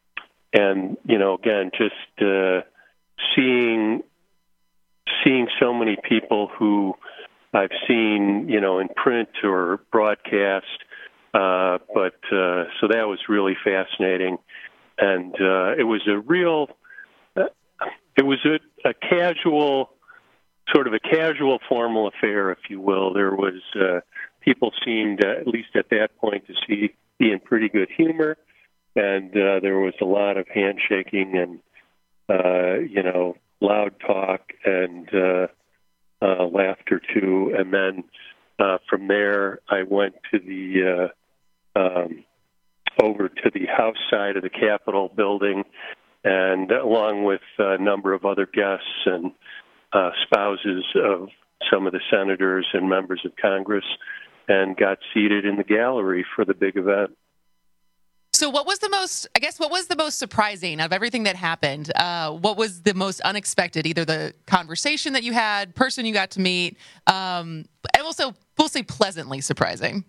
and again, just seeing so many people who I've seen, in print or broadcast. But so that was really fascinating, and it was a casual, sort of a casual formal affair, if you will. There was people seemed, at least at that point, to be in pretty good humor, and there was a lot of handshaking and loud talk and laughter too. And then from there, I went to the over to the House side of the Capitol building, and along with a number of other guests and spouses of some of the senators and members of Congress, and got seated in the gallery for the big event. So what was the most surprising of everything that happened? What was the most unexpected, either the conversation that you had, person you got to meet, and also, we'll say pleasantly surprising?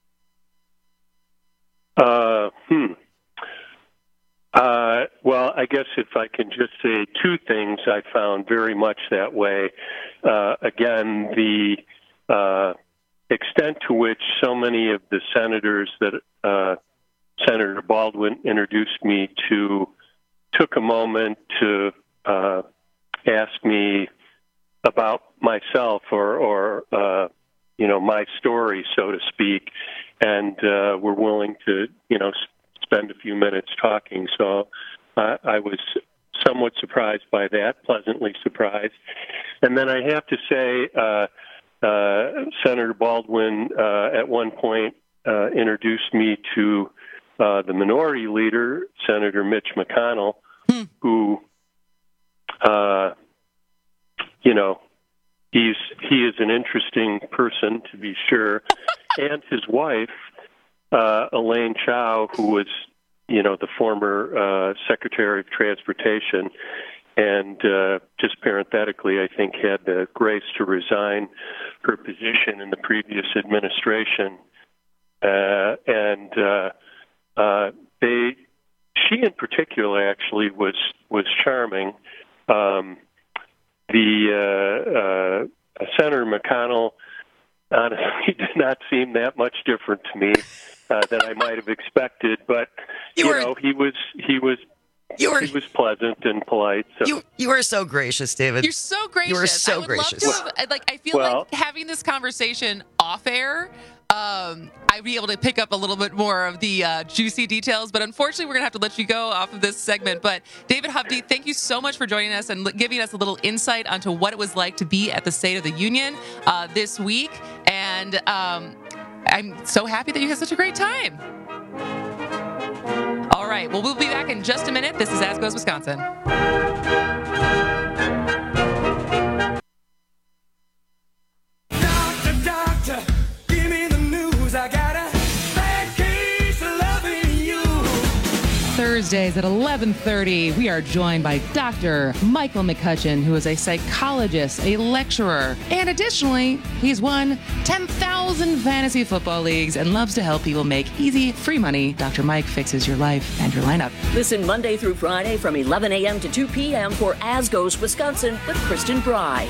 Well, I guess if I can just say two things I found very much that way. Again, the extent to which so many of the senators that Senator Baldwin introduced me to took a moment to ask me about myself or my story, so to speak, and were willing to, spend a few minutes talking. So I was somewhat surprised by that, pleasantly surprised. And then I have to say, Senator Baldwin at one point introduced me to the minority leader, Senator Mitch McConnell, who, he is an interesting person, to be sure, and his wife, Elaine Chao, who was, the former Secretary of Transportation, and just parenthetically, I think had the grace to resign her position in the previous administration, she in particular actually was charming. Senator McConnell honestly did not seem that much different to me than I might have expected, but he was pleasant and polite. So. You are so gracious, David. You're so gracious. You are so gracious. Love to I feel like having this conversation off air, I'd be able to pick up a little bit more of the juicy details, but unfortunately, we're going to have to let you go off of this segment. But David Hovde, thank you so much for joining us and giving us a little insight onto what it was like to be at the State of the Union this week. And I'm so happy that you had such a great time. All right. Well, we'll be back in just a minute. This is As Goes Wisconsin. Doctor, give me the news. I got a bad case of loving you. Thursdays at 11:30, we are joined by Dr. Michael McCutcheon, who is a psychologist, a lecturer, and additionally, he's won 10,000 fantasy football leagues and loves to help people make easy, free money. Dr. Mike fixes your life and your lineup. Listen Monday through Friday from 11 a.m. to 2 p.m. for As Goes Wisconsin with Kristen Bry.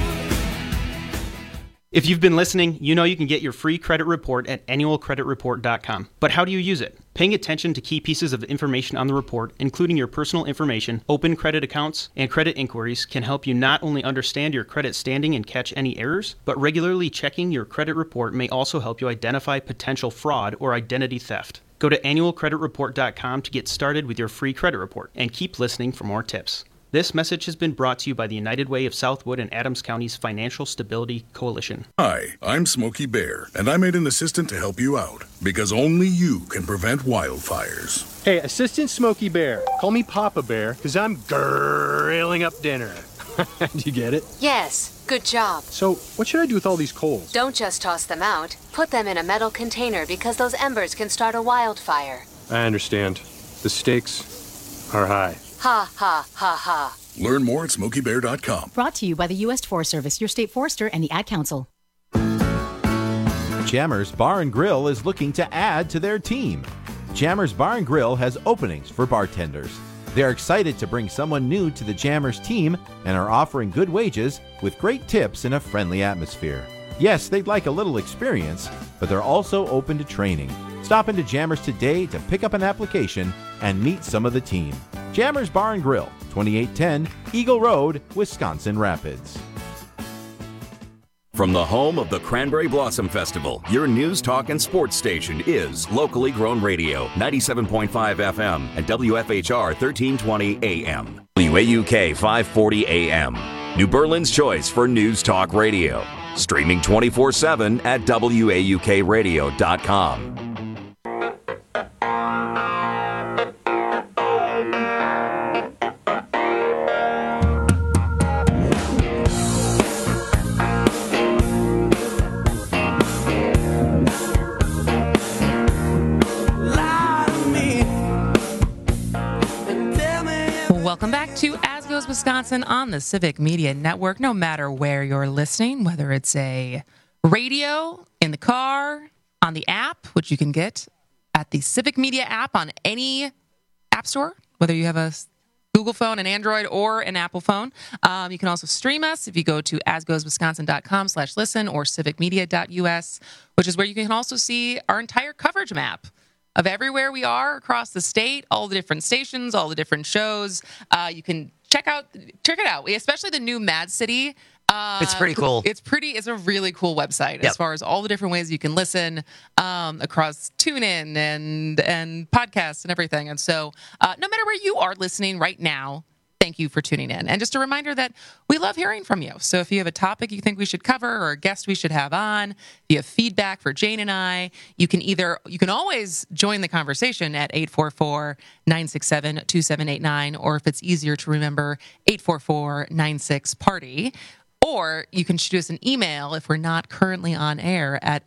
If you've been listening, you know you can get your free credit report at annualcreditreport.com. But how do you use it? Paying attention to key pieces of information on the report, including your personal information, open credit accounts, and credit inquiries, can help you not only understand your credit standing and catch any errors, but regularly checking your credit report may also help you identify potential fraud or identity theft. Go to annualcreditreport.com to get started with your free credit report, and keep listening for more tips. This message has been brought to you by the United Way of Southwood and Adams County's Financial Stability Coalition. Hi, I'm Smokey Bear, and I made an assistant to help you out, because only you can prevent wildfires. Hey, Assistant Smokey Bear, call me Papa Bear, because I'm grilling up dinner. Do you get it? Yes, good job. So, what should I do with all these coals? Don't just toss them out. Put them in a metal container because those embers can start a wildfire. I understand. The stakes are high. Ha, ha, ha, ha. Learn more at SmokeyBear.com. Brought to you by the U.S. Forest Service, your state forester, and the Ad Council. Jammers Bar and Grill is looking to add to their team. Jammers Bar and Grill has openings for bartenders. They're excited to bring someone new to the Jammers team and are offering good wages with great tips in a friendly atmosphere. Yes, they'd like a little experience, but they're also open to training. Stop into Jammers today to pick up an application and meet some of the team. Jammers Bar and Grill, 2810 Eagle Road, Wisconsin Rapids. From the home of the Cranberry Blossom Festival, your news, talk, and sports station is Locally Grown Radio, 97.5 FM and WFHR 1320 AM. WAUK 540 AM. New Berlin's choice for news talk radio. Streaming 24/7 at WAUKradio.com. Welcome back to As Goes Wisconsin on the Civic Media Network. No matter where you're listening, whether it's a radio, in the car, on the app, which you can get at the Civic Media app on any app store, whether you have a Google phone, an Android, or an Apple phone. You can also stream us if you go to asgoeswisconsin.com/listen or civicmedia.us, which is where you can also see our entire coverage map of everywhere we are across the state, all the different stations, all the different shows. You can check it out, especially the new Mad City. It's pretty cool. It's a really cool website as far as all the different ways you can listen across TuneIn and podcasts and everything. And so no matter where you are listening right now, thank you for tuning in. And just a reminder that we love hearing from you. So if you have a topic you think we should cover or a guest we should have on, if you have feedback for Jane and I, you can always join the conversation at 844-967-2789, or if it's easier to remember, 844-96-PARTY. Or you can shoot us an email if we're not currently on air at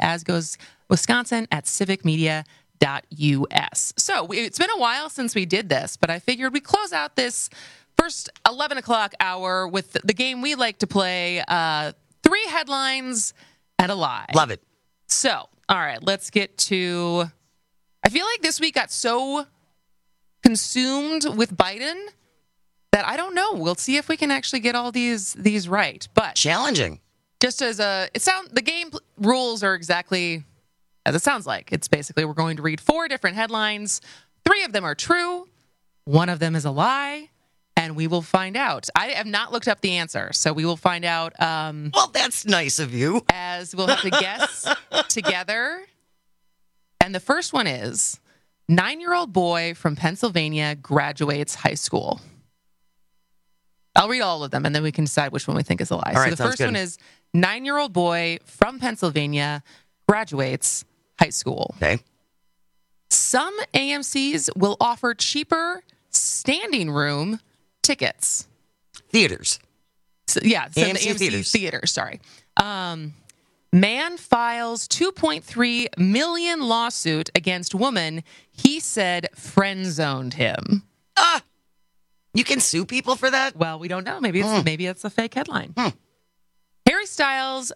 asgoeswisconsin@civicmedia.us. So it's been a while since we did this, but I figured we'd close out this first 11 o'clock hour with the game we like to play, 3 headlines and a lie. Love it. So, all right, let's get to... I feel like this week got so consumed with Biden that I don't know. We'll see if we can actually get all these right. But challenging. Just as the game rules are exactly as it sounds like. It's basically we're going to read 4 different headlines. 3 of them are true. 1 of them is a lie. And we will find out. I have not looked up the answer, so we will find out. Well, that's nice of you. As we'll have to guess together. And the first one is 9-year-old boy from Pennsylvania graduates high school. I'll read all of them, and then we can decide which one we think is a lie. All right, so the first good. one is 9-year-old boy from Pennsylvania graduates high school. Okay. Some AMCs will offer cheaper standing room tickets. Theaters. So, yeah, so AMC the AMC theaters, sorry. Man files $2.3 million lawsuit against woman he said friend-zoned him. You can sue people for that? Well, we don't know. Maybe it's a fake headline. Harry Styles'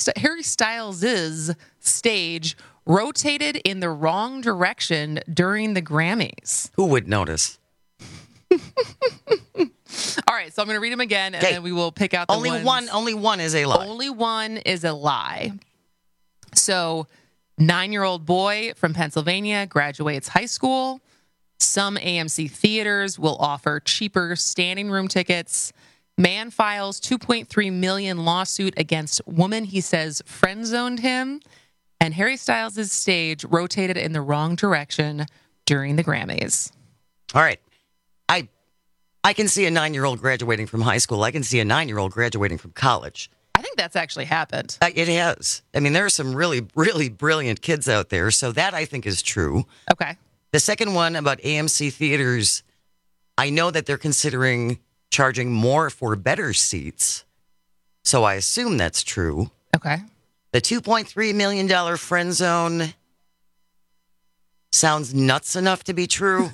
stage rotated in the wrong direction during the Grammys. Who would notice? All right, so I'm going to read them again, and then we will pick out the Only one is a lie. Only one is a lie. So, 9-year-old boy from Pennsylvania graduates high school. Some AMC theaters will offer cheaper standing room tickets. Man files $2.3 million lawsuit against woman he says friend-zoned him. And Harry Styles' stage rotated in the wrong direction during the Grammys. All right. I can see a 9-year-old graduating from high school. I can see a 9-year-old graduating from college. I think that's actually happened. It has. I mean, there are some really, really brilliant kids out there. So that I think is true. Okay. The second one about AMC theaters, I know that they're considering charging more for better seats. So I assume that's true. Okay. The $2.3 million friend zone sounds nuts enough to be true.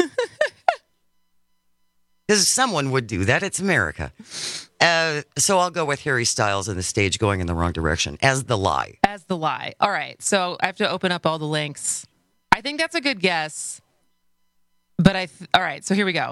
Because someone would do that. It's America. So I'll go with Harry Styles and the stage going in the wrong direction as the lie. As the lie. All right. So I have to open up all the links. I think that's a good guess. But all right. So here we go.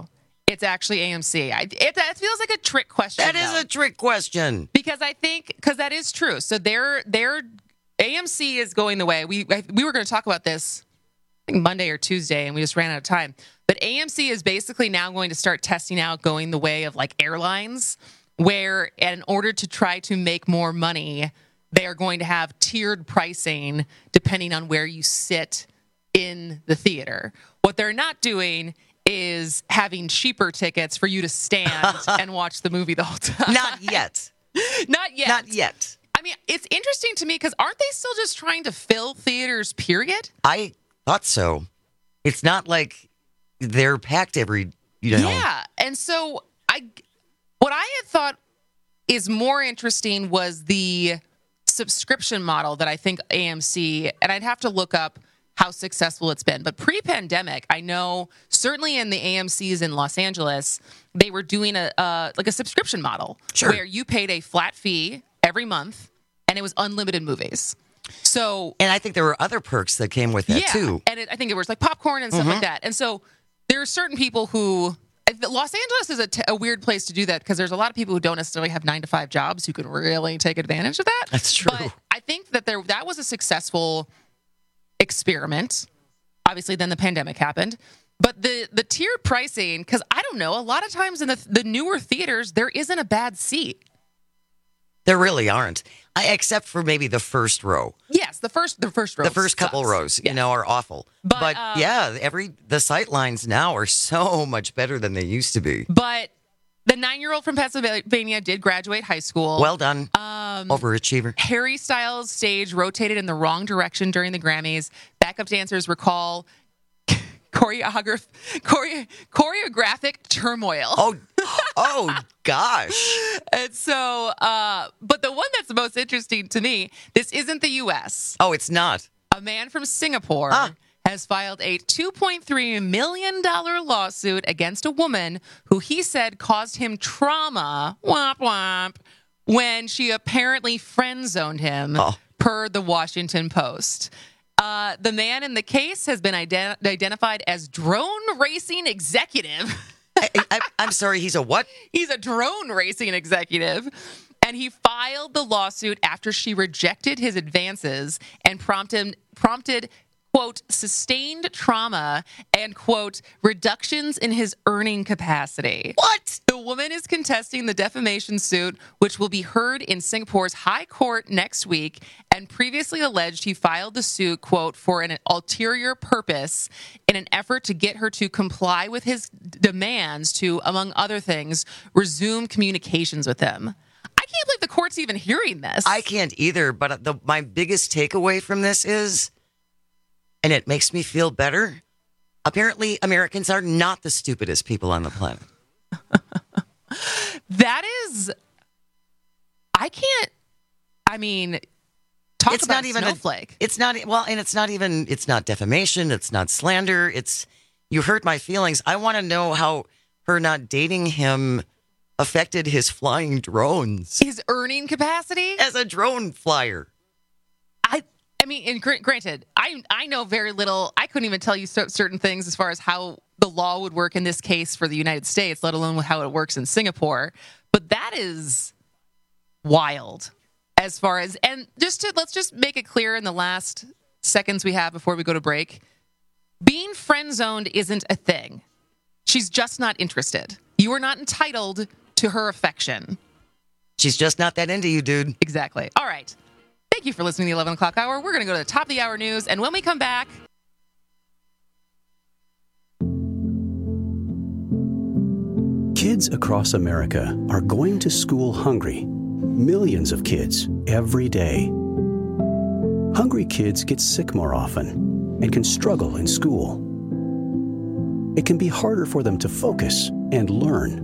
It's actually AMC. That feels like a trick question. That is a trick question. Because that is true. So their AMC is going the way. We were going to talk about this, I think Monday or Tuesday, and we just ran out of time. But AMC is basically now going to start testing out going the way of like airlines, where in order to try to make more money, they are going to have tiered pricing depending on where you sit in the theater. What they're not doing is having cheaper tickets for you to stand and watch the movie the whole time. Not yet. Not yet. Not yet. I mean, it's interesting to me because aren't they still just trying to fill theaters, period? I thought so. It's not like they're packed every, Yeah. And so what I had thought is more interesting was the subscription model that I think AMC, and I'd have to look up how successful it's been. But pre-pandemic, I know certainly in the AMCs in Los Angeles, they were doing a subscription model where you paid a flat fee every month and it was unlimited movies. So, and I think there were other perks that came with that too. And I think it was like popcorn and stuff like that. And so there are certain people who, Los Angeles is a weird place to do that because there's a lot of people who don't necessarily have 9-to-5 jobs who can really take advantage of that. That's true. But I think that that was a successful experiment. Obviously, then the pandemic happened. But the tiered pricing, because I don't know, a lot of times in the newer theaters, there isn't a bad seat. There really aren't, except for maybe the first row. Yes, the first row. The first couple rows, are awful. But the sight lines now are so much better than they used to be. But the 9-year-old from Pennsylvania did graduate high school. Well done, overachiever. Harry Styles' stage rotated in the wrong direction during the Grammys. Backup dancers recall choreographic turmoil. Oh gosh. And so, but the one that's the most interesting to me, this isn't the U.S. Oh, it's not. A man from Singapore has filed a $2.3 million lawsuit against a woman who he said caused him trauma, womp womp, when she apparently friend-zoned him, per the Washington Post. The man in the case has been identified as drone racing executive. I'm sorry, he's a what? He's a drone racing executive. And he filed the lawsuit after she rejected his advances and prompted, quote, sustained trauma and, quote, reductions in his earning capacity. What? The woman is contesting the defamation suit, which will be heard in Singapore's High Court next week, and previously alleged he filed the suit, quote, for an ulterior purpose in an effort to get her to comply with his demands to, among other things, resume communications with him. I can't believe the court's even hearing this. I can't either, but my biggest takeaway from this is, and it makes me feel better, apparently Americans are not the stupidest people on the planet. That is, talk it's about not even snowflake. It's not defamation. It's not slander. You hurt my feelings. I want to know how her not dating him affected his flying drones. His earning capacity? As a drone flyer. I mean, and granted, I know very little. I couldn't even tell you certain things as far as how the law would work in this case for the United States, let alone how it works in Singapore. But that is wild as far as, and let's just make it clear in the last seconds we have before we go to break. Being friend zoned isn't a thing. She's just not interested. You are not entitled to her affection. She's just not that into you, dude. Exactly. All right. Thank you for listening to the 11 o'clock hour. We're going to go to the top of the hour news. And when we come back, kids across America are going to school hungry. Millions of kids every day. Hungry kids get sick more often and can struggle in school. It can be harder for them to focus and learn.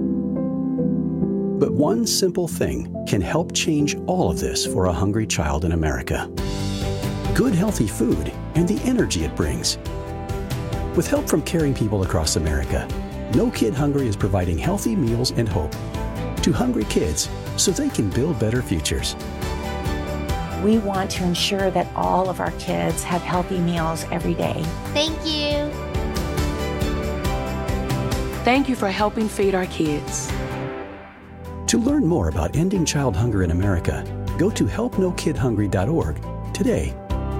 But one simple thing can help change all of this for a hungry child in America. Good, healthy food and the energy it brings. With help from caring people across America, No Kid Hungry is providing healthy meals and hope to hungry kids so they can build better futures. We want to ensure that all of our kids have healthy meals every day. Thank you. Thank you for helping feed our kids. To learn more about ending child hunger in America, go to helpnokidhungry.org today.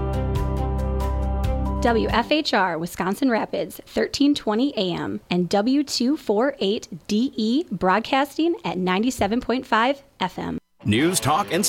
WFHR Wisconsin Rapids, 1320 AM, and W248DE broadcasting at 97.5 FM. News, talk, and